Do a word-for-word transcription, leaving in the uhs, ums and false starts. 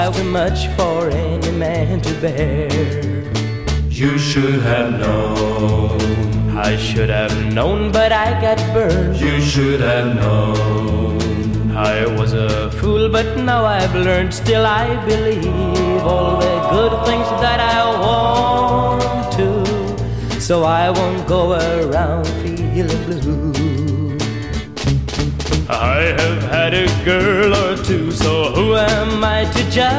Too much for any man to bear. You should have known. I should have known, but I got burned. You should have known. I was a fool, but now I've learned. Still I believe all the good things that I want to, so I won't go around feeling blue. I have had a girl or two, so who am I to judge?